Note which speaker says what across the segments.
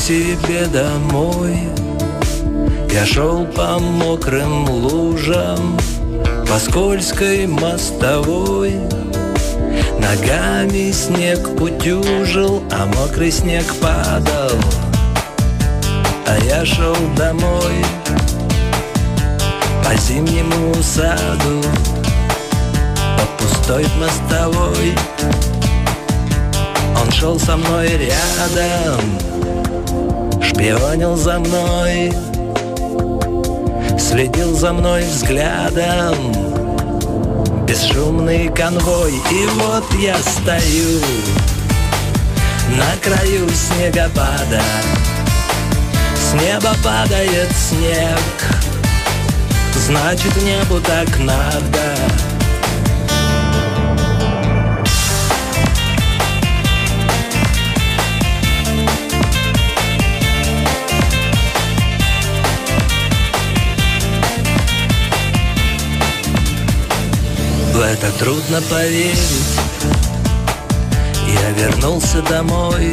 Speaker 1: себе домой. Я шел по мокрым лужам, по скользкой мостовой. Ногами снег утюжил, а мокрый снег падал. А я шел домой по зимнему саду, по пустой мостовой. Он шел со мной рядом, шпионил за мной, следил за мной взглядом. Бесшумный конвой, и вот я стою на краю снегопада. С неба падает снег, значит, небу так надо. В это трудно поверить. Я вернулся домой.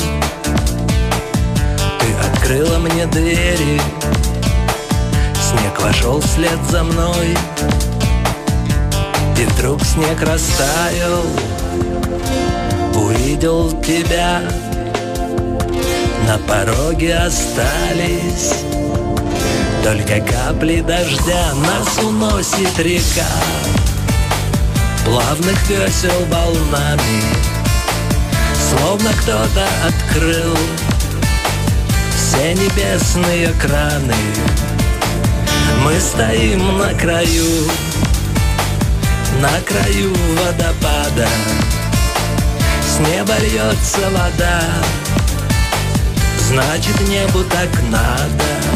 Speaker 1: Ты открыла мне двери. Снег вошел вслед за мной. И вдруг снег растаял. Увидел тебя. На пороге остались только капли дождя. Нас уносит река плавных весел волнами, словно кто-то открыл все небесные краны. Мы стоим на краю водопада. С неба льется вода, значит, небу так надо.